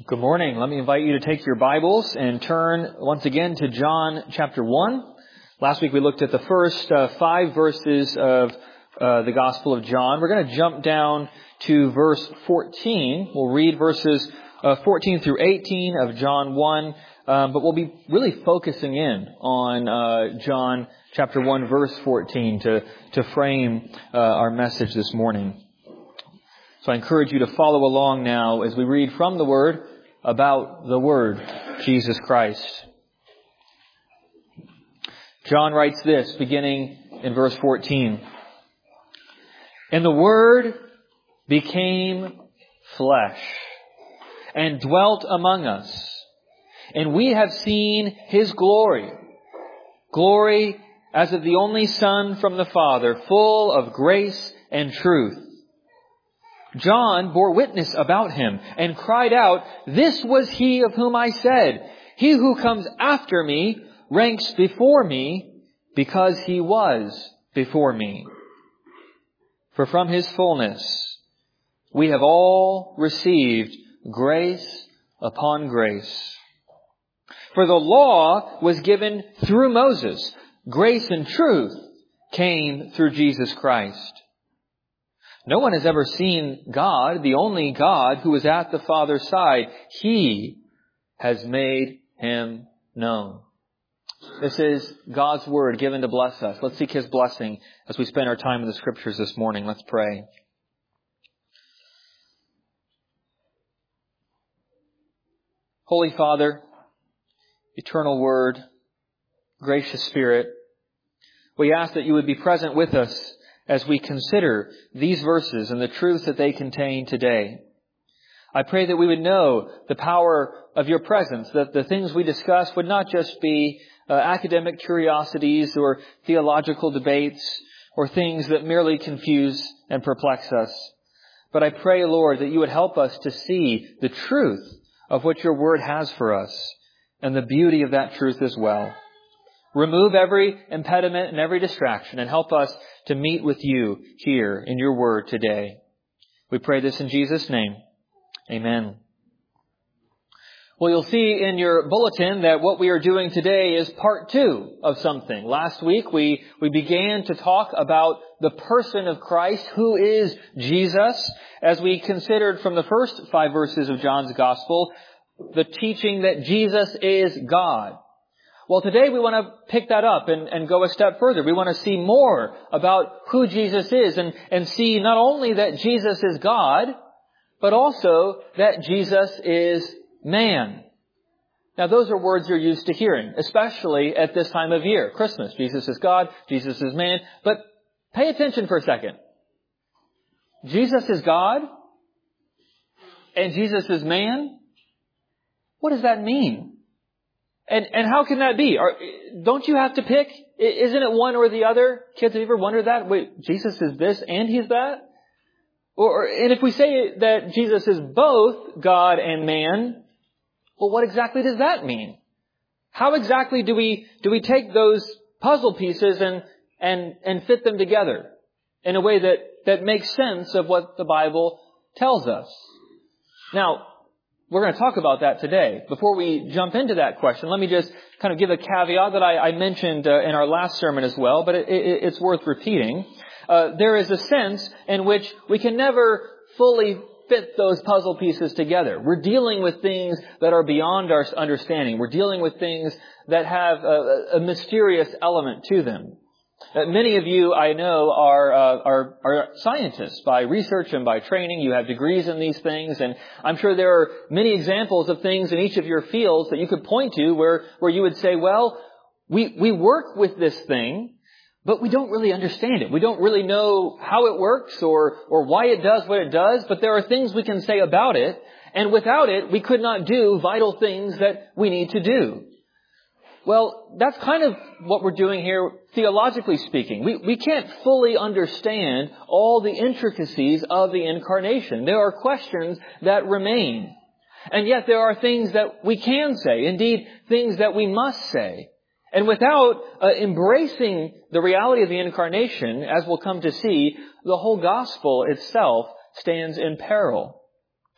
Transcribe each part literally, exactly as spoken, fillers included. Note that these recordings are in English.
Good morning. Let me invite you to take your Bibles and turn once again to John chapter one. Last week we looked at the first uh, five verses of uh, the Gospel of John. We're going to jump down to verse fourteen. We'll read verses uh, fourteen through eighteen of John one, um, but we'll be really focusing in on uh, John chapter one, verse fourteen to, to frame uh, our message this morning. So I encourage you to follow along now as we read from the Word about the Word, Jesus Christ. John writes this, beginning in verse fourteen. And the Word became flesh and dwelt among us, and we have seen His glory, glory as of the only Son from the Father, full of grace and truth. John bore witness about Him and cried out, "This was He of whom I said, 'He who comes after me ranks before me, because He was before me.' For from His fullness we have all received grace upon grace. For the law was given through Moses. Grace and truth came through Jesus Christ. No one has ever seen God, the only God who is at the Father's side. He has made Him known." This is God's Word given to bless us. Let's seek His blessing as we spend our time in the Scriptures this morning. Let's pray. Holy Father, eternal Word, gracious Spirit, we ask that You would be present with us as we consider these verses and the truths that they contain today. I pray that we would know the power of Your presence, that the things we discuss would not just be uh, academic curiosities or theological debates or things that merely confuse and perplex us. But I pray, Lord, that You would help us to see the truth of what Your Word has for us and the beauty of that truth as well. Remove every impediment and every distraction and help us to meet with You here in Your Word today. We pray this in Jesus' name. Amen. Well, you'll see in your bulletin that what we are doing today is part two of something. Last week we, we began to talk about the person of Christ, who is Jesus, as we considered from the first five verses of John's Gospel, the teaching that Jesus is God. Well, today we want to pick that up and, and go a step further. We want to see more about who Jesus is and, and see not only that Jesus is God, but also that Jesus is man. Now, those are words you're used to hearing, especially at this time of year, Christmas. Jesus is God, Jesus is man. But pay attention for a second. Jesus is God and Jesus is man? What does that mean? And and how can that be? Are, don't you have to pick? Isn't it one or the other? Kids, have you ever wondered that? Wait, Jesus is this and He's that? Or and if we say that Jesus is both God and man, well, what exactly does that mean? How exactly do we do we take those puzzle pieces and and and fit them together in a way that that makes sense of what the Bible tells us? Now, we're going to talk about that today. Before we jump into that question, let me just kind of give a caveat that I, I mentioned uh, in our last sermon as well, but it, it, it's worth repeating. Uh, there is a sense in which we can never fully fit those puzzle pieces together. We're dealing with things that are beyond our understanding. We're dealing with things that have a, a mysterious element to them. Uh, many of you, I know, are, uh, are are scientists by research and by training. You have degrees in these things, and I'm sure there are many examples of things in each of your fields that you could point to where, where you would say, well, we, we work with this thing, but we don't really understand it. We don't really know how it works or, or why it does what it does, but there are things we can say about it, and without it, we could not do vital things that we need to do. Well, that's kind of what we're doing here, theologically speaking. We, we can't fully understand all the intricacies of the incarnation. There are questions that remain. And yet there are things that we can say, indeed, things that we must say. And without uh, embracing the reality of the incarnation, as we'll come to see, the whole gospel itself stands in peril.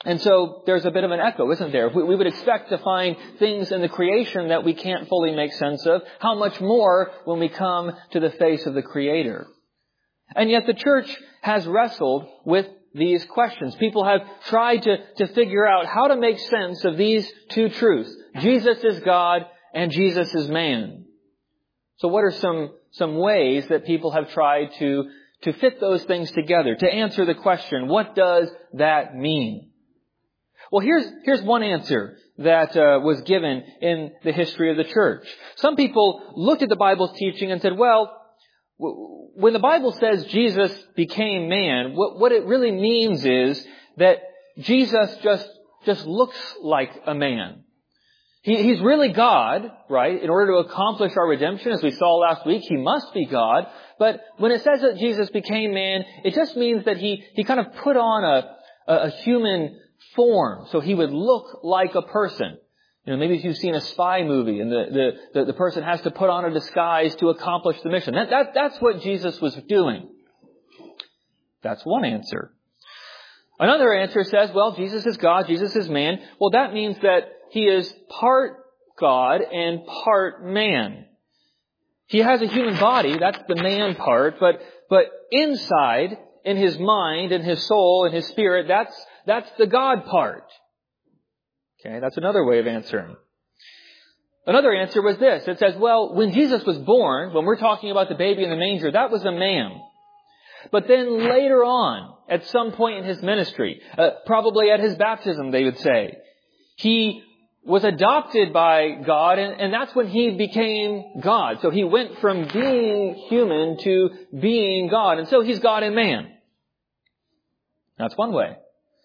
And so there's a bit of an echo, isn't there? We, we would expect to find things in the creation that we can't fully make sense of. How much more when we come to the face of the Creator? And yet the church has wrestled with these questions. People have tried to, to figure out how to make sense of these two truths. Jesus is God and Jesus is man. So what are some, some ways that people have tried to, to fit those things together, to answer the question, what does that mean? Well, here's, here's one answer that uh, was given in the history of the church. Some people looked at the Bible's teaching and said, well, w- when the Bible says Jesus became man, what, what it really means is that Jesus just, just looks like a man. He, he's really God, right? In order to accomplish our redemption, as we saw last week, He must be God. But when it says that Jesus became man, it just means that He, he kind of put on a, a, a human form, so He would look like a person. You know, maybe if you've seen a spy movie and the, the, the, the person has to put on a disguise to accomplish the mission. That, that, that's what Jesus was doing. That's one answer. Another answer says, well, Jesus is God, Jesus is man. Well, that means that He is part God and part man. He has a human body, that's the man part, but, but inside, in His mind, in His soul, in His spirit, that's, that's the God part. Okay, that's another way of answering. Another answer was this. It says, well, when Jesus was born, when we're talking about the baby in the manger, that was a man. But then later on, at some point in His ministry, uh, probably at His baptism, they would say, He was adopted by God, and, and that's when He became God. So He went from being human to being God. And so He's God and man. That's one way.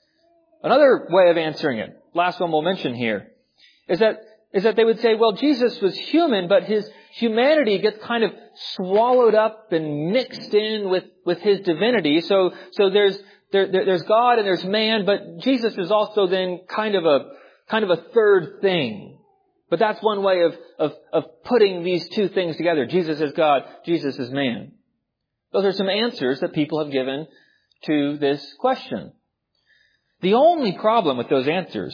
Another way of answering it, last one we'll mention here, is that is that they would say, well, Jesus was human, but His humanity gets kind of swallowed up and mixed in with, with His divinity. So so there's there, there there's God and there's man, but Jesus is also then kind of a kind of a third thing. But that's one way of, of, of putting these two things together. Jesus is God, Jesus is man. Those are some answers that people have given to this question. The only problem with those answers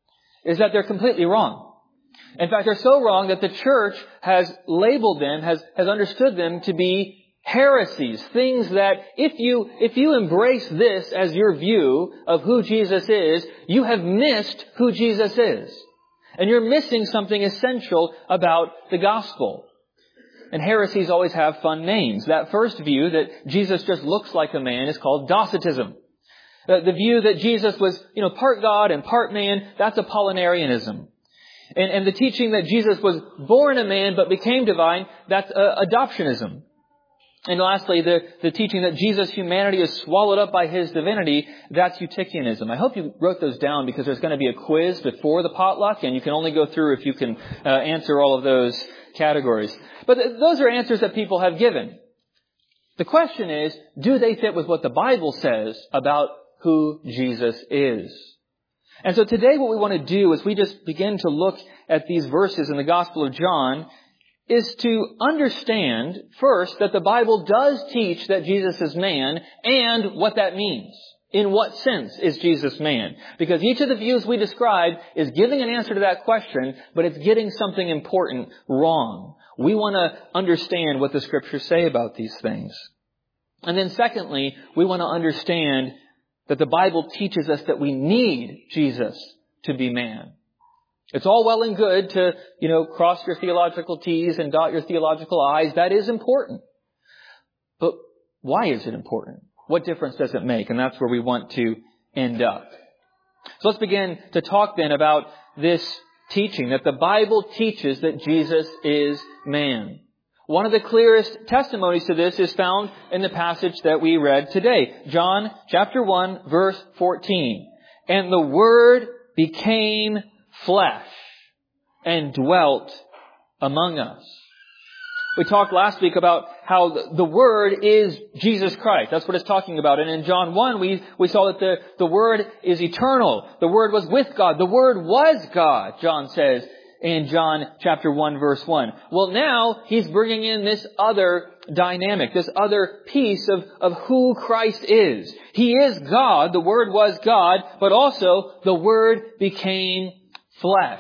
is that they're completely wrong. In fact, they're so wrong that the church has labeled them, has, has understood them to be heresies, things that if you, if you embrace this as your view of who Jesus is, you have missed who Jesus is. And you're missing something essential about the gospel. And heresies always have fun names. That first view that Jesus just looks like a man is called Docetism. The, the view that Jesus was, you know, part God and part man, that's Apollinarianism. And, and the teaching that Jesus was born a man but became divine, that's uh, Adoptionism. And lastly, the, the teaching that Jesus' humanity is swallowed up by His divinity, that's Eutychianism. I hope you wrote those down because there's going to be a quiz before the potluck, and you can only go through if you can uh, answer all of those categories. But th- those are answers that people have given. The question is, do they fit with what the Bible says about who Jesus is? And so today what we want to do as we just begin to look at these verses in the Gospel of John is to understand first that the Bible does teach that Jesus is man and what that means. In what sense is Jesus man? Because each of the views we described is giving an answer to that question, but it's getting something important wrong. We want to understand what the Scriptures say about these things. And then secondly, we want to understand that the Bible teaches us that we need Jesus to be man. It's all well and good to, you know, cross your theological T's and dot your theological I's. That is important. But why is it important? What difference does it make? And that's where we want to end up. So let's begin to talk then about this teaching, that the Bible teaches that Jesus is man. One of the clearest testimonies to this is found in the passage that we read today. John chapter one, verse fourteen. And the Word became flesh and dwelt among us. We talked last week about how the Word is Jesus Christ. That's what it's talking about. And in John one, we, we saw that the, the Word is eternal. The Word was with God. The Word was God, John says in John chapter one, verse one. Well, now he's bringing in this other dynamic, this other piece of, of who Christ is. He is God, the Word was God, but also the Word became flesh.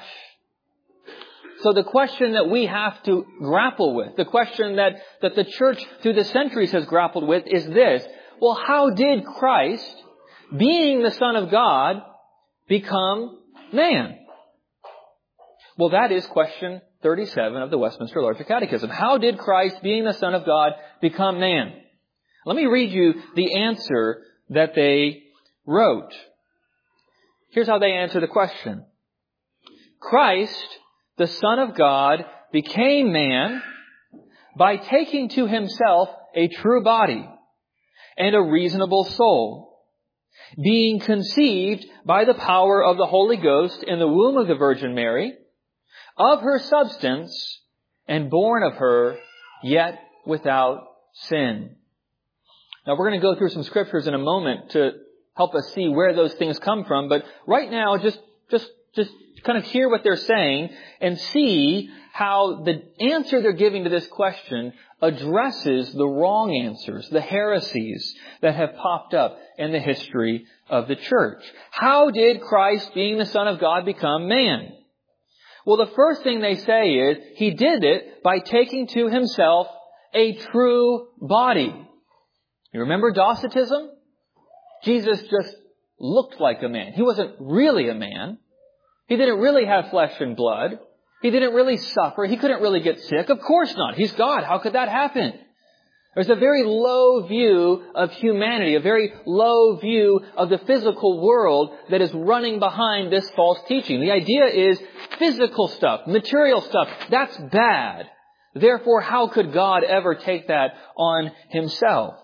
So the question that we have to grapple with, the question that, that the church through the centuries has grappled with is this. Well, how did Christ, being the Son of God, become man? Well, that is question thirty-seven of the Westminster Larger Catechism. How did Christ, being the Son of God, become man? Let me read you the answer that they wrote. Here's how they answer the question. Christ, the Son of God, became man by taking to himself a true body and a reasonable soul, being conceived by the power of the Holy Ghost in the womb of the Virgin Mary, of her substance, and born of her, yet without sin. Now we're going to go through some scriptures in a moment to help us see where those things come from, but right now just, just, just kind of hear what they're saying and see how the answer they're giving to this question addresses the wrong answers, the heresies that have popped up in the history of the church. How did Christ, being the Son of God, become man? Well, the first thing they say is He did it by taking to Himself a true body. You remember Docetism? Jesus just looked like a man. He wasn't really a man. He didn't really have flesh and blood. He didn't really suffer. He couldn't really get sick. Of course not. He's God. How could that happen? There's a very low view of humanity, a very low view of the physical world that is running behind this false teaching. The idea is physical stuff, material stuff, that's bad. Therefore, how could God ever take that on Himself?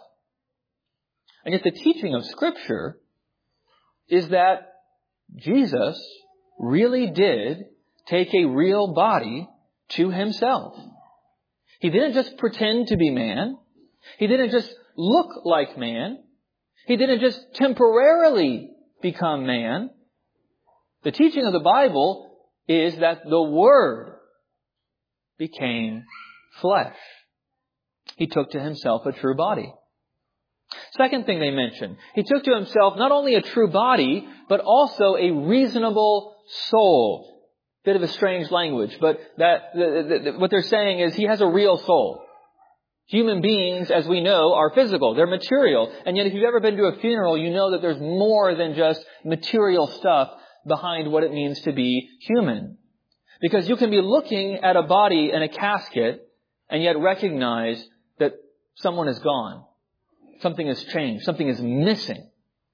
And yet the teaching of Scripture is that Jesus really did take a real body to Himself. He didn't just pretend to be man. He didn't just look like man. He didn't just temporarily become man. The teaching of the Bible is that the Word became flesh. He took to Himself a true body. Second thing they mention, He took to Himself not only a true body, but also a reasonable soul. Bit of a strange language, but that the, the, the, what they're saying is He has a real soul. Human beings, as we know, are physical. They're material. And yet if you've ever been to a funeral, you know that there's more than just material stuff behind what it means to be human. Because you can be looking at a body in a casket and yet recognize that someone is gone. Something has changed. Something is missing.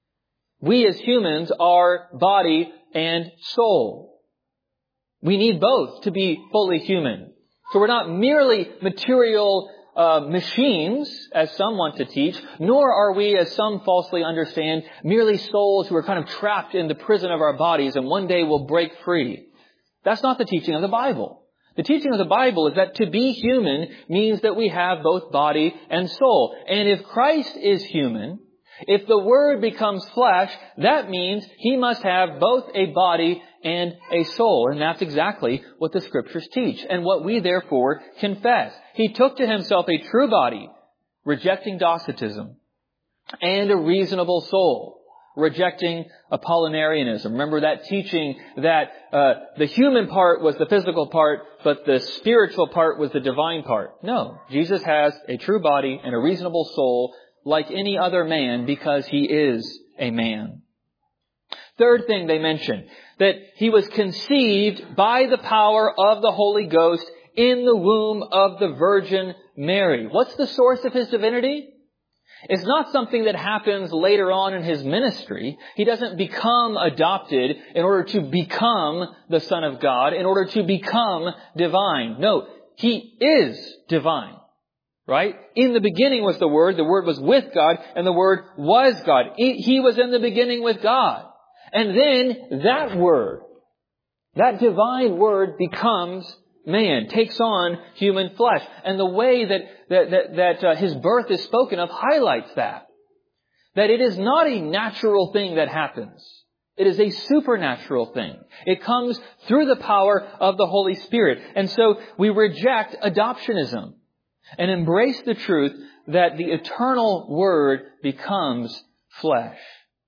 We as humans are body and soul. We need both to be fully human. So we're not merely material uh, machines, as some want to teach, nor are we, as some falsely understand, merely souls who are kind of trapped in the prison of our bodies and one day will break free. That's not the teaching of the Bible. The teaching of the Bible is that to be human means that we have both body and soul. And if Christ is human, if the Word becomes flesh, that means He must have both a body and a soul. And that's exactly what the Scriptures teach and what we therefore confess. He took to Himself a true body, rejecting Docetism, and a reasonable soul, rejecting Apollinarianism. Remember that teaching that uh, the human part was the physical part, but the spiritual part was the divine part. No, Jesus has a true body and a reasonable soul like any other man because He is a man. Third thing they mention, that He was conceived by the power of the Holy Ghost in the womb of the Virgin Mary. What's the source of His divinity? It's not something that happens later on in His ministry. He doesn't become adopted in order to become the Son of God, in order to become divine. No, He is divine. Right? In the beginning was the Word, the Word was with God, and the Word was God. He was in the beginning with God. And then that Word, that divine Word becomes man, takes on human flesh. And the way that that that, that uh, His birth is spoken of highlights that. That it is not a natural thing that happens. It is a supernatural thing. It comes through the power of the Holy Spirit. And so we reject adoptionism. and embrace the truth that the eternal Word becomes flesh.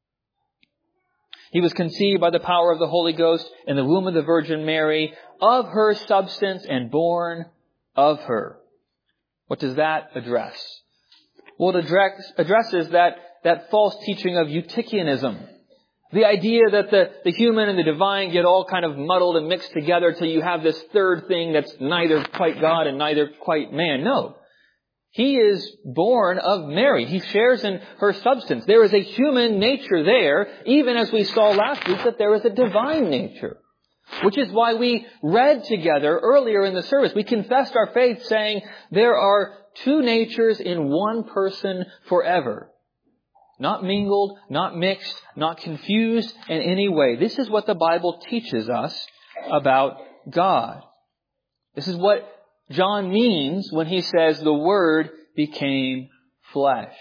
He was conceived by the power of the Holy Ghost in the womb of the Virgin Mary, of her substance and born of her. What does that address? Well, it address, addresses that, that false teaching of Eutychianism. The idea that the, the human and the divine get all kind of muddled and mixed together till you have this third thing that's neither quite God and neither quite man. No. He is born of Mary. He shares in her substance. There is a human nature there, even as we saw last week that there is a divine nature. Which is why we read together earlier in the service. We confessed our faith saying there are two natures in one person forever. Not mingled, not mixed, not confused in any way. This is what the Bible teaches us about God. This is what John means when he says the Word became flesh.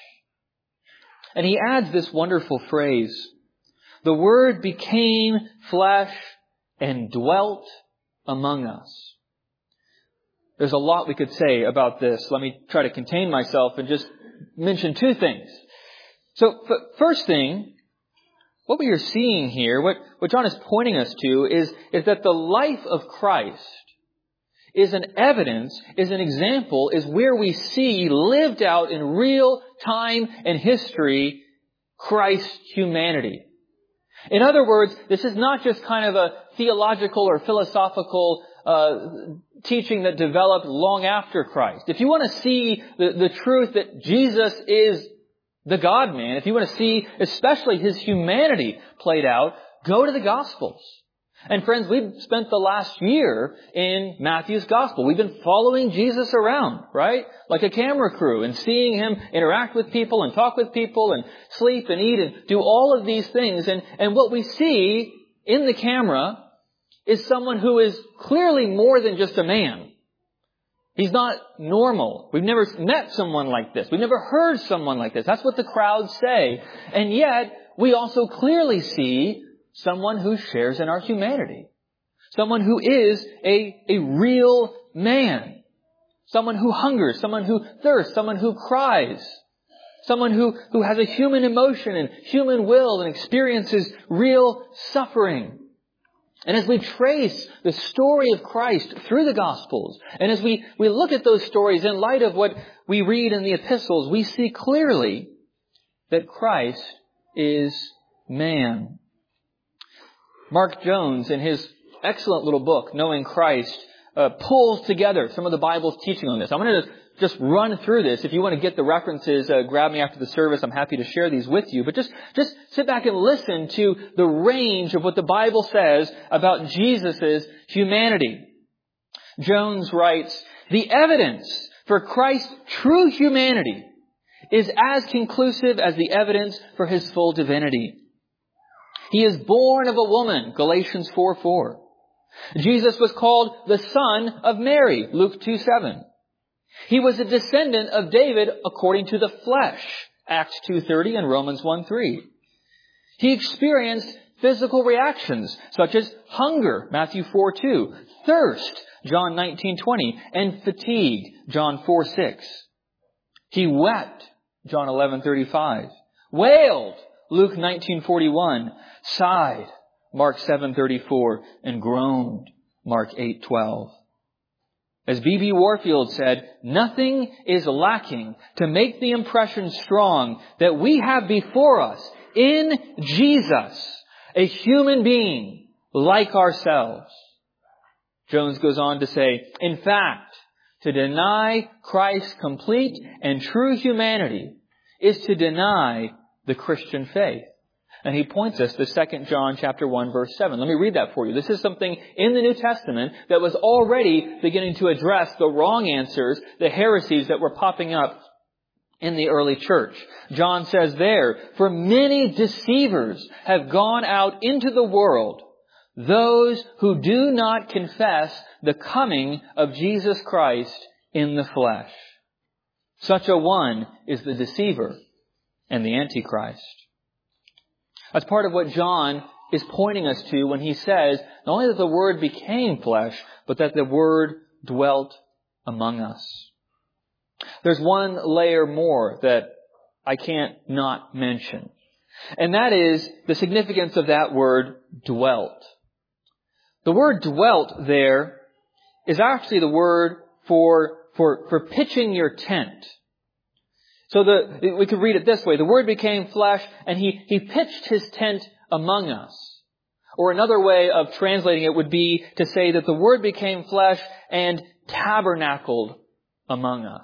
And he adds this wonderful phrase, the Word became flesh and dwelt among us. There's a lot we could say about this. Let me try to contain myself and just mention two things. So, first thing, what we are seeing here, what, what John is pointing us to is, is that the life of Christ is an evidence, is an example, is where we see lived out in real time and history Christ's humanity. In other words, this is not just kind of a theological or philosophical uh, teaching that developed long after Christ. If you want to see the, the truth that Jesus is the God-man, if you want to see especially His humanity played out, go to the Gospels. And friends, we've spent the last year in Matthew's Gospel. We've been following Jesus around, right? Like a camera crew, and seeing Him interact with people and talk with people and sleep and eat and do all of these things. And, and what we see in the camera is someone who is clearly more than just a man. He's not normal. We've never met someone like this. We've never heard someone like this. That's what the crowds say. And yet, we also clearly see someone who shares in our humanity. Someone who is a, a real man. Someone who hungers. Someone who thirsts. Someone who cries. Someone who, who has a human emotion and human will and experiences real suffering. And as we trace the story of Christ through the Gospels, and as we, we look at those stories in light of what we read in the epistles, we see clearly that Christ is man. Mark Jones, in his excellent little book, Knowing Christ, uh, pulls together some of the Bible's teaching on this. I'm going to just run through this. If you want to get the references, uh, grab me after the service. I'm happy to share these with you. But just, just sit back and listen to the range of what the Bible says about Jesus' humanity. Jones writes, the evidence for Christ's true humanity is as conclusive as the evidence for His full divinity. He is born of a woman, Galatians four four. Jesus was called the Son of Mary, Luke two seven. He was a descendant of David according to the flesh, Acts two thirty and Romans one three. He experienced physical reactions such as hunger, Matthew four two, thirst, John nineteen twenty, and fatigue, John four six. He wept, John eleven thirty-five, wailed, Luke nineteen forty-one, sighed, Mark seven thirty-four, and groaned, Mark eight twelve. As B B Warfield said, nothing is lacking to make the impression strong that we have before us in Jesus a human being like ourselves. Jones goes on to say, in fact, to deny Christ's complete and true humanity is to deny the Christian faith. And he points us to Second John chapter one verse seven. Let me read that for you. This is something in the New Testament that was already beginning to address the wrong answers, the heresies that were popping up in the early church. John says there, for many deceivers have gone out into the world, those who do not confess the coming of Jesus Christ in the flesh. Such a one is the deceiver and the Antichrist. That's part of what John is pointing us to when he says not only that the Word became flesh, but that the Word dwelt among us. There's one layer more that I can't not mention. And that is the significance of that word dwelt. The word dwelt there is actually the word for, for, for pitching your tent. So the, we could read it this way. The Word became flesh and He, He pitched His tent among us. Or another way of translating it would be to say that the Word became flesh and tabernacled among us.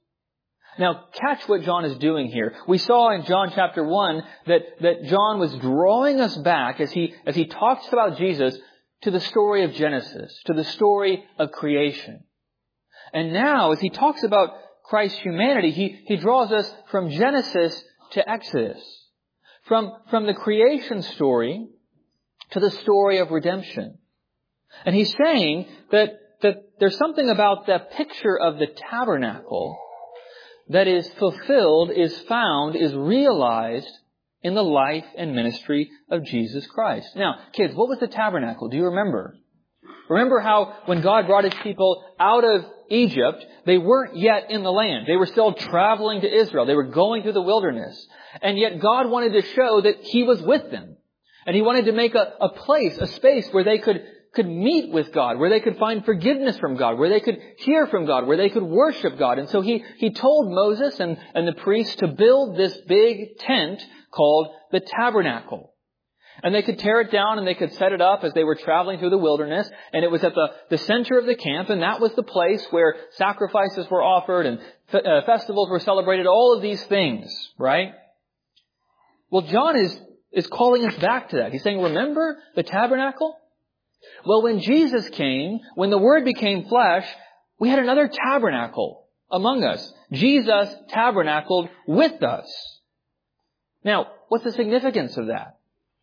Now, catch what John is doing here. We saw in John chapter one that, that John was drawing us back as he, as he talks about Jesus to the story of Genesis, to the story of creation. And now, as he talks about Christ's humanity, he, he draws us from Genesis to Exodus. From, from the creation story to the story of redemption. And he's saying that, that there's something about the picture of the tabernacle that is fulfilled, is found, is realized in the life and ministry of Jesus Christ. Now, kids, what was the tabernacle? Do you remember? Remember how when God brought His people out of Egypt, they weren't yet in the land. They were still traveling to Israel. They were going through the wilderness. And yet God wanted to show that He was with them. And He wanted to make a, a place, a space where they could, could meet with God, where they could find forgiveness from God, where they could hear from God, where they could worship God. And so He, he told Moses and, and the priests to build this big tent called the tabernacle. And they could tear it down and they could set it up as they were traveling through the wilderness. And it was at the, the center of the camp, and that was the place where sacrifices were offered and fe- uh, festivals were celebrated, all of these things, right? Well, John is, is calling us back to that. He's saying, remember the tabernacle? Well, when Jesus came, when the Word became flesh, we had another tabernacle among us. Jesus tabernacled with us. Now, what's the significance of that?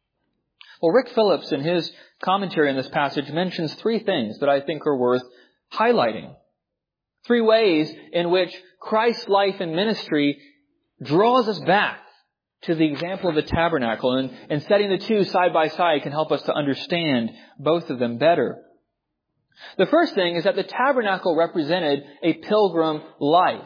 Well, Rick Phillips, in his commentary on this passage, mentions three things that I think are worth highlighting. Three ways in which Christ's life and ministry draws us back to the example of the tabernacle. And, and setting the two side by side can help us to understand both of them better. The first thing is that the tabernacle represented a pilgrim life.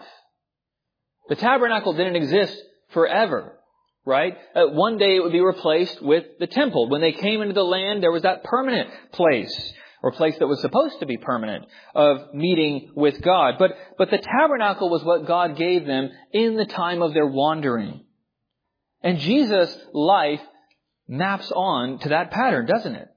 The tabernacle didn't exist forever. Right? Uh, one day it would be replaced with the temple. When they came into the land, there was that permanent place, or place that was supposed to be permanent, of meeting with God. But, but the tabernacle was what God gave them in the time of their wandering. And Jesus' life maps on to that pattern, doesn't it?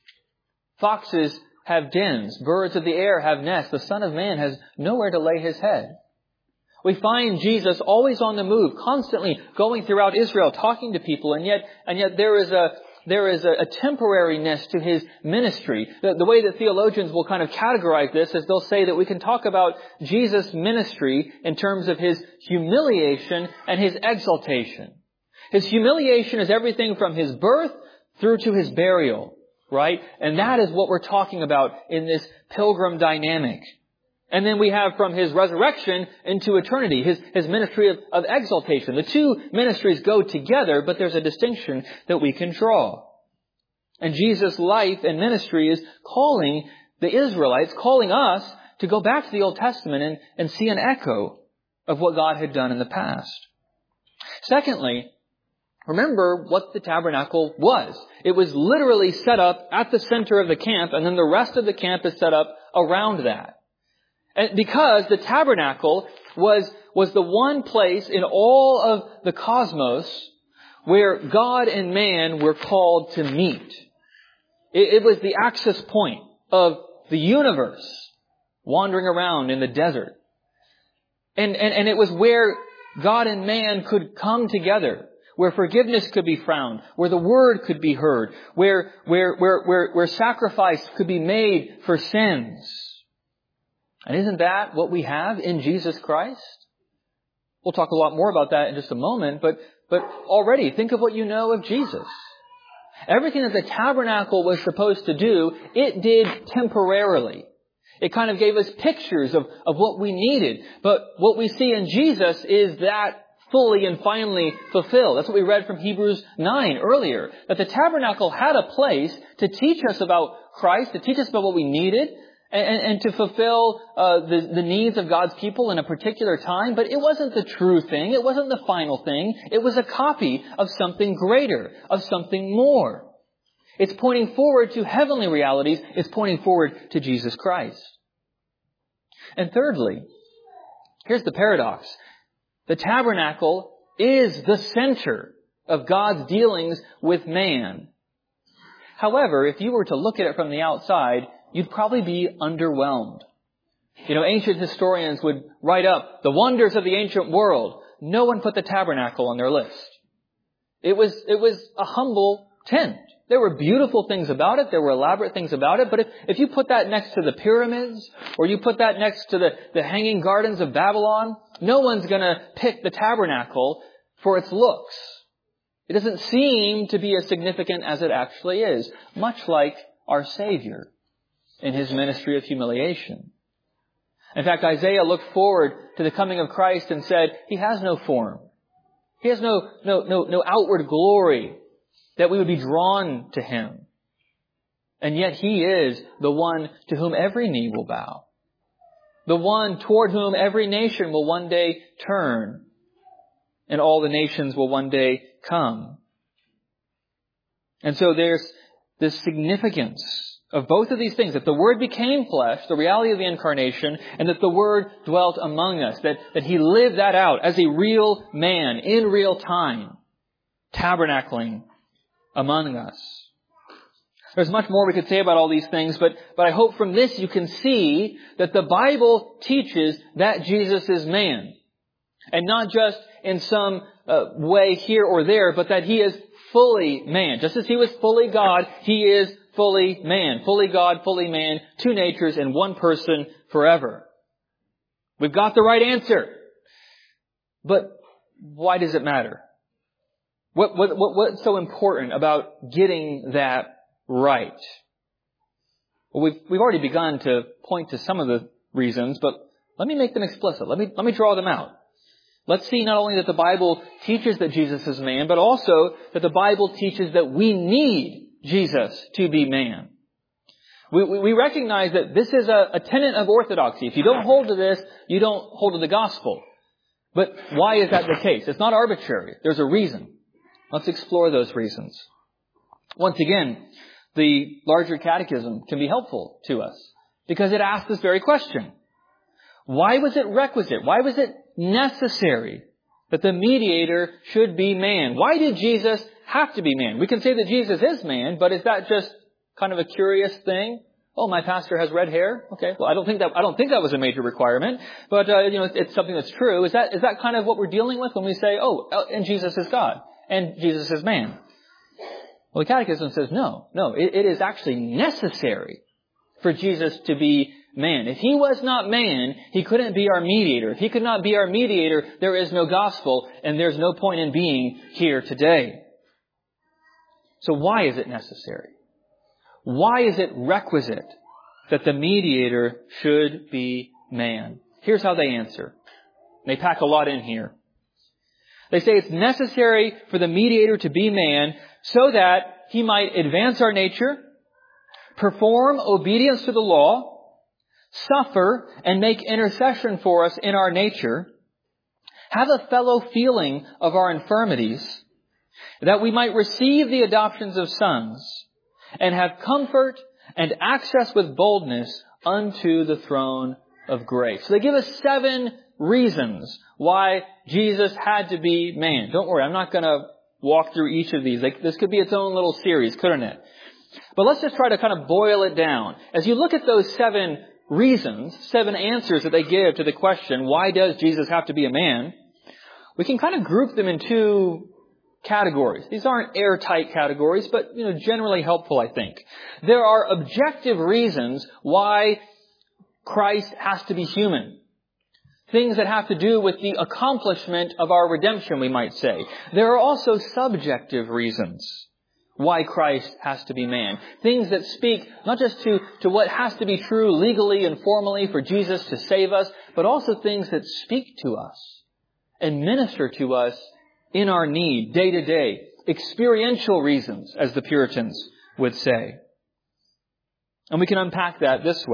Foxes have dens. Birds of the air have nests. The Son of Man has nowhere to lay His head. We find Jesus always on the move, constantly going throughout Israel, talking to people, and yet, and yet there is a, there is a, a temporariness to His ministry. The, the way that theologians will kind of categorize this is they'll say that we can talk about Jesus' ministry in terms of His humiliation and His exaltation. His humiliation is everything from His birth through to His burial, right? And that is what we're talking about in this pilgrim dynamic. And then we have from His resurrection into eternity, His, His ministry of, of exaltation. The two ministries go together, but there's a distinction that we can draw. And Jesus' life and ministry is calling the Israelites, calling us to go back to the Old Testament and, and see an echo of what God had done in the past. Secondly, remember what the tabernacle was. It was literally set up at the center of the camp, and then the rest of the camp is set up around that. And because the tabernacle was, was the one place in all of the cosmos where God and man were called to meet. It, it was the access point of the universe wandering around in the desert. And, and, and it was where God and man could come together, where forgiveness could be found, where the Word could be heard, where, where, where, where, where sacrifice could be made for sins. And isn't that what we have in Jesus Christ? We'll talk a lot more about that in just a moment, but, but already think of what you know of Jesus. Everything that the tabernacle was supposed to do, it did temporarily. It kind of gave us pictures of, of what we needed. But what we see in Jesus is that fully and finally fulfilled. That's what we read from Hebrews nine earlier. That the tabernacle had a place to teach us about Christ, to teach us about what we needed, and, and to fulfill uh, the, the needs of God's people in a particular time, but it wasn't the true thing. It wasn't the final thing. It was a copy of something greater, of something more. It's pointing forward to heavenly realities. It's pointing forward to Jesus Christ. And thirdly, here's the paradox. The tabernacle is the center of God's dealings with man. However, if you were to look at it from the outside, you'd probably be underwhelmed. You know, ancient historians would write up the wonders of the ancient world. No one put the tabernacle on their list. It was, it was a humble tent. There were beautiful things about it. There were elaborate things about it. But if, if you put that next to the pyramids, or you put that next to the, the hanging gardens of Babylon, no one's going to pick the tabernacle for its looks. It doesn't seem to be as significant as it actually is, much like our Savior in His ministry of humiliation. In fact, Isaiah looked forward to the coming of Christ and said, He has no form. He has no, no, no, no outward glory that we would be drawn to Him. And yet He is the one to whom every knee will bow. The one toward whom every nation will one day turn. And all the nations will one day come. And so there's this significance of both of these things, that the Word became flesh, the reality of the incarnation, and that the Word dwelt among us, that, that He lived that out as a real man in real time, tabernacling among us. There's much more we could say about all these things, but, but I hope from this you can see that the Bible teaches that Jesus is man. And not just in some uh, way here or there, but that He is fully man. Just as He was fully God, He is fully man. Fully God, fully man, two natures in one person forever. We've got the right answer. But why does it matter? What, what, what, what's so important about getting that right? Well, we've, we've already begun to point to some of the reasons, but let me make them explicit. Let me, let me draw them out. Let's see not only that the Bible teaches that Jesus is man, but also that the Bible teaches that we need Jesus to be man. We, we, we recognize that this is a, a tenet of orthodoxy. If you don't hold to this, you don't hold to the gospel. But why is that the case? It's not arbitrary. There's a reason. Let's explore those reasons. Once again, the larger catechism can be helpful to us because it asks this very question. Why was it requisite? Why was it necessary that the mediator should be man? Why did Jesus have to be man? We can say that Jesus is man, but is that just kind of a curious thing? Oh, my pastor has red hair. Okay, well, I don't think that I don't think that was a major requirement, but uh, you know, it's, it's something that's true. Is that is that kind of what we're dealing with when we say, oh, and Jesus is God and Jesus is man? Well, the Catechism says no, no. It, it is actually necessary for Jesus to be man. If He was not man, He couldn't be our mediator. If He could not be our mediator, there is no gospel, and there's no point in being here today. So why is it necessary? Why is it requisite that the mediator should be man? Here's how they answer. They pack a lot in here. They say it's necessary for the mediator to be man so that He might advance our nature, perform obedience to the law, suffer and make intercession for us in our nature, have a fellow feeling of our infirmities, that we might receive the adoptions of sons, and have comfort and access with boldness unto the throne of grace. So they give us seven reasons why Jesus had to be man. Don't worry, I'm not going to walk through each of these. Like, this could be its own little series, couldn't it? But let's just try to kind of boil it down. As you look at those seven reasons, seven answers that they give to the question, why does Jesus have to be a man? We can kind of group them in two categories. These aren't airtight categories, but, you know, generally helpful, I think. There are objective reasons why Christ has to be human. Things that have to do with the accomplishment of our redemption, we might say. There are also subjective reasons why Christ has to be man. Things that speak not just to, to what has to be true legally and formally for Jesus to save us, but also things that speak to us and minister to us in our need, day to day. Experiential reasons, as the Puritans would say. And we can unpack that this way.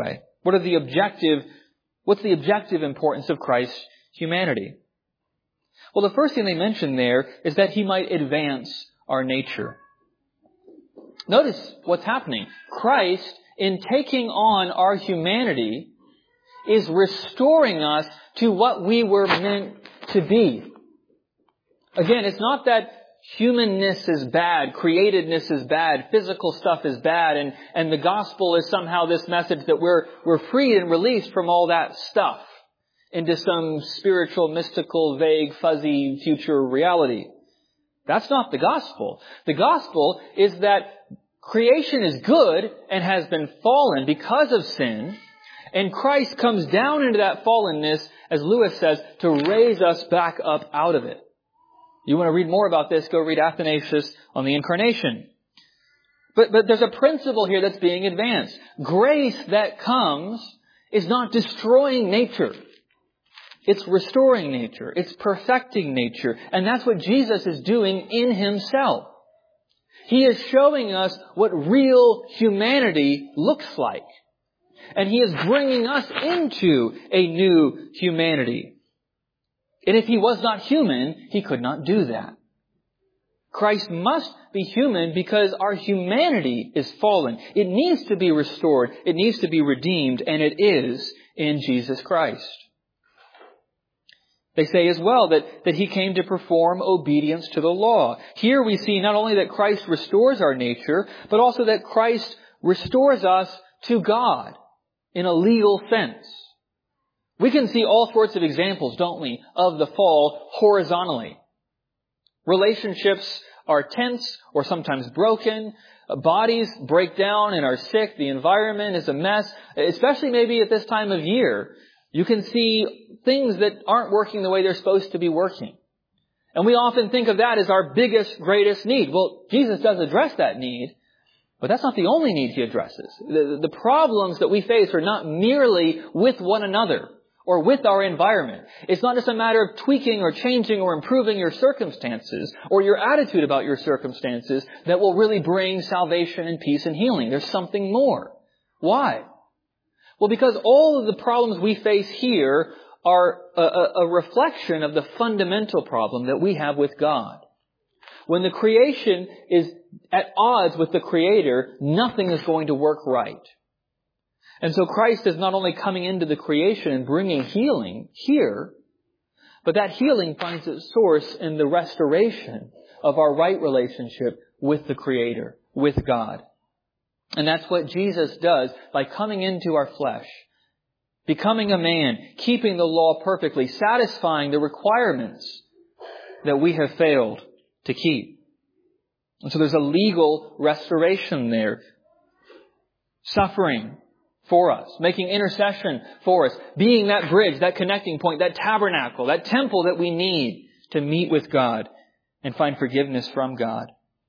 What are the objective, what's the objective importance of Christ's humanity? Well, the first thing they mention there is that He might advance our nature. Notice what's happening. Christ, in taking on our humanity, is restoring us to what we were meant to be. Again, it's not that humanness is bad, createdness is bad, physical stuff is bad, and, and the gospel is somehow this message that we're, we're freed and released from all that stuff into some spiritual, mystical, vague, fuzzy future reality. That's not the gospel. The gospel is that creation is good and has been fallen because of sin, and Christ comes down into that fallenness, as Lewis says, to raise us back up out of it. You want to read more about this, go read Athanasius on the Incarnation. But, but there's a principle here that's being advanced. Grace that comes is not destroying nature. It's restoring nature. It's perfecting nature. And that's what Jesus is doing in Himself. He is showing us what real humanity looks like. And He is bringing us into a new humanity. And if He was not human, He could not do that. Christ must be human because our humanity is fallen. It needs to be restored. It needs to be redeemed, and it is in Jesus Christ. They say as well that, that He came to perform obedience to the law. Here we see not only that Christ restores our nature, but also that Christ restores us to God in a legal sense. We can see all sorts of examples, don't we, of the fall horizontally. Relationships are tense or sometimes broken. Bodies break down and are sick. The environment is a mess, especially maybe at this time of year. You can see things that aren't working the way they're supposed to be working. And we often think of that as our biggest, greatest need. Well, Jesus does address that need, but that's not the only need He addresses. The, the problems that we face are not merely with one another or with our environment. It's not just a matter of tweaking or changing or improving your circumstances or your attitude about your circumstances that will really bring salvation and peace and healing. There's something more. Why? Well, because all of the problems we face here are a, a, a reflection of the fundamental problem that we have with God. When the creation is at odds with the Creator, nothing is going to work right. And so Christ is not only coming into the creation and bringing healing here, but that healing finds its source in the restoration of our right relationship with the Creator, with God. And that's what Jesus does by coming into our flesh, becoming a man, keeping the law perfectly, satisfying the requirements that we have failed to keep. And so there's a legal restoration there. Suffering for us, making intercession for us, being that bridge, that connecting point, that tabernacle, that temple that we need to meet with God and find forgiveness from God.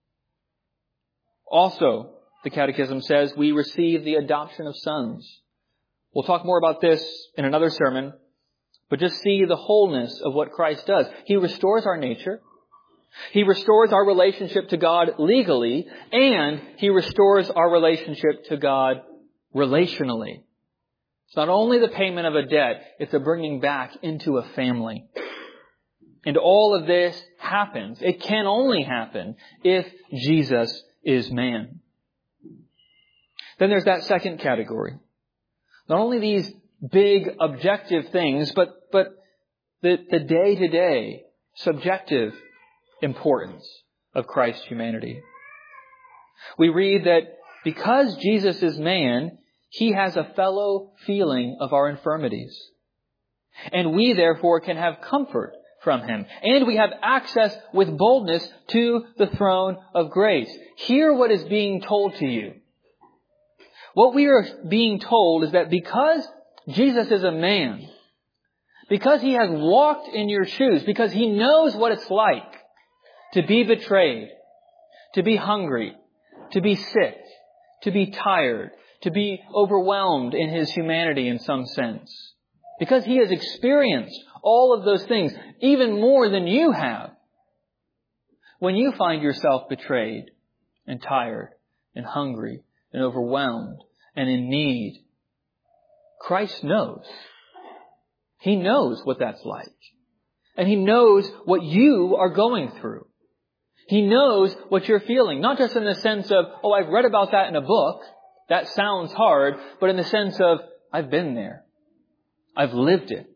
Also, the Catechism says we receive the adoption of sons. We'll talk more about this in another sermon, but just see the wholeness of what Christ does. He restores our nature. He restores our relationship to God legally, and He restores our relationship to God relationally. It's not only the payment of a debt, it's a bringing back into a family. And all of this happens. It can only happen if Jesus is man. Then there's that second category. Not only these big objective things, but, but the, the day-to-day subjective importance of Christ's humanity. We read that because Jesus is man, He has a fellow feeling of our infirmities. And we therefore can have comfort from Him. And we have access with boldness to the throne of grace. Hear what is being told to you. What we are being told is that because Jesus is a man, because He has walked in your shoes, because He knows what it's like to be betrayed, to be hungry, to be sick, to be tired, to be overwhelmed in His humanity in some sense. Because He has experienced all of those things, even more than you have. When you find yourself betrayed and tired and hungry and overwhelmed and in need, Christ knows. He knows what that's like. And He knows what you are going through. He knows what you're feeling. Not just in the sense of, oh, I've read about that in a book. That sounds hard. But in the sense of, I've been there. I've lived it.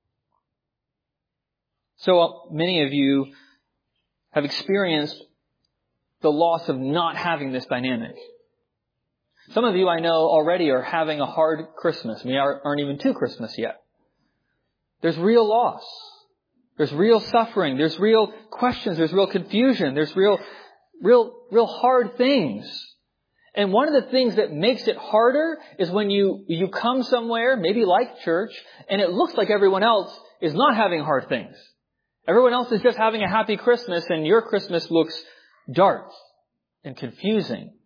So many of you have experienced the loss of not having this dynamic. Some of you I know already are having a hard Christmas. We aren't even to Christmas yet. There's real loss. There's real suffering. There's real questions. There's real confusion. There's real, real, real hard things. And one of the things that makes it harder is when you, you come somewhere, maybe like church, and it looks like everyone else is not having hard things. Everyone else is just having a happy Christmas, and your Christmas looks dark and confusing.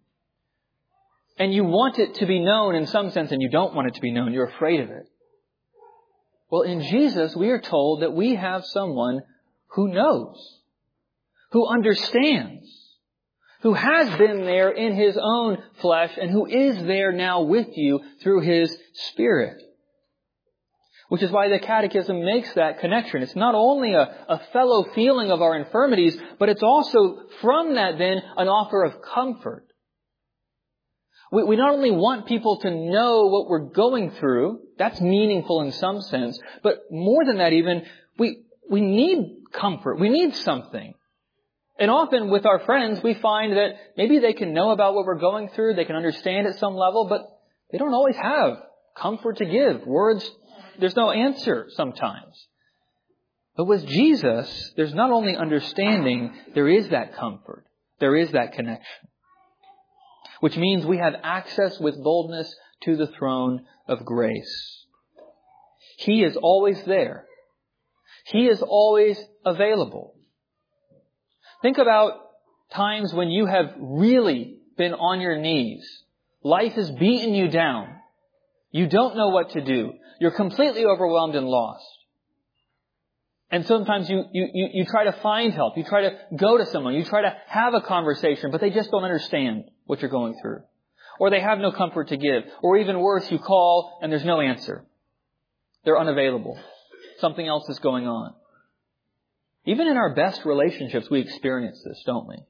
And you want it to be known in some sense, and you don't want it to be known. You're afraid of it. Well, in Jesus, we are told that we have someone who knows, who understands, who has been there in His own flesh, and who is there now with you through His Spirit. Which is why the Catechism makes that connection. It's not only a, a fellow feeling of our infirmities, but it's also from that then an offer of comfort. We, we not only want people to know what we're going through, that's meaningful in some sense, but more than that even, we, we need comfort. We need something. And often with our friends, we find that maybe they can know about what we're going through, they can understand at some level, but they don't always have comfort to give. Words, there's no answer sometimes. But with Jesus, there's not only understanding, there is that comfort. There is that connection. Which means we have access with boldness to the throne of grace. He is always there. He is always available. Think about times when you have really been on your knees. Life has beaten you down. You don't know what to do. You're completely overwhelmed and lost. And sometimes you, you, you, you try to find help. You try to go to someone. You try to have a conversation, but they just don't understand what you're going through. Or they have no comfort to give. Or even worse, you call and there's no answer. They're unavailable. Something else is going on. Even in our best relationships, we experience this, don't we?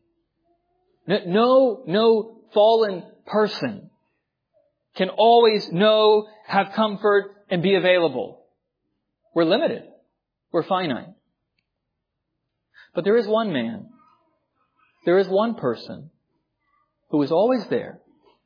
No, no fallen person can always know, have comfort, and be available. We're limited. We're finite. But there is one man, there is one person who is always there,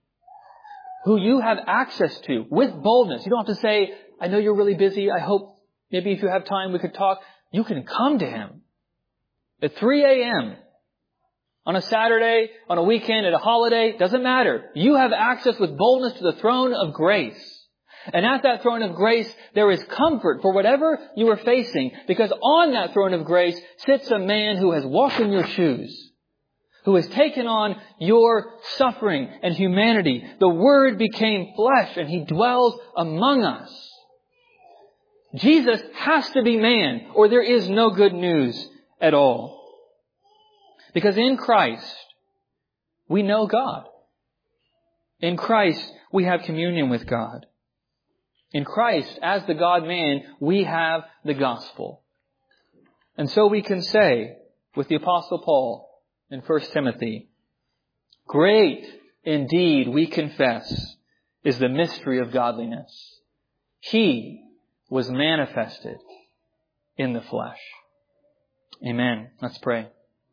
who you have access to with boldness. You don't have to say, I know you're really busy. I hope maybe if you have time we could talk. You can come to Him at three a.m. on a Saturday, on a weekend, at a holiday. Doesn't matter. You have access with boldness to the throne of grace. And at that throne of grace, there is comfort for whatever you are facing. Because on that throne of grace sits a man who has walked in your shoes, who has taken on your suffering and humanity. The Word became flesh and He dwells among us. Jesus has to be man, or there is no good news at all. Because in Christ, we know God. In Christ, we have communion with God. In Christ, as the God-man, we have the gospel. And so we can say, with the Apostle Paul in First Timothy, great indeed, we confess, is the mystery of godliness. He was manifested in the flesh. Amen. Let's pray.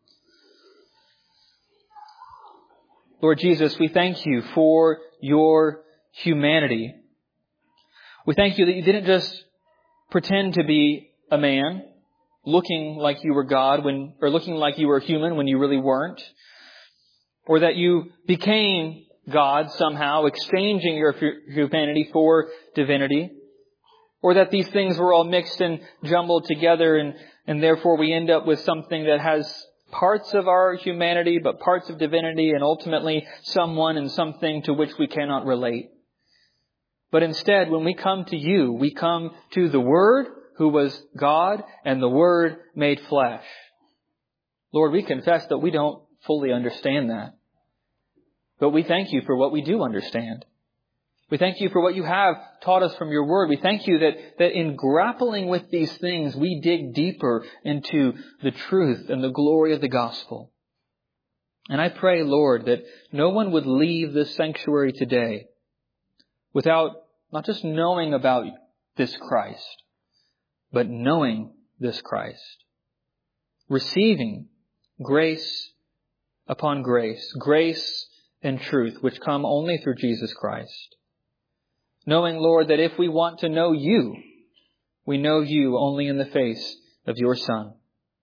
Lord Jesus, we thank You for Your humanity. We thank You that You didn't just pretend to be a man, looking like You were God when, or looking like You were human when You really weren't. Or that You became God somehow, exchanging Your humanity for divinity. Or that these things were all mixed and jumbled together and, and therefore we end up with something that has parts of our humanity, but parts of divinity, and ultimately someone and something to which we cannot relate. But instead, when we come to You, we come to the Word who was God and the Word made flesh. Lord, we confess that we don't fully understand that. But we thank You for what we do understand. We thank you for what you have taught us from your word. We thank you that, that in grappling with these things, we dig deeper into the truth and the glory of the gospel. And I pray, Lord, that no one would leave this sanctuary today without not just knowing about this Christ, but knowing this Christ. Receiving grace upon grace, grace and truth, which come only through Jesus Christ. Knowing, Lord, that if we want to know you, we know you only in the face of your Son.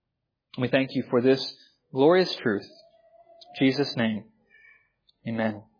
We thank you for this glorious truth. In Jesus' name, amen.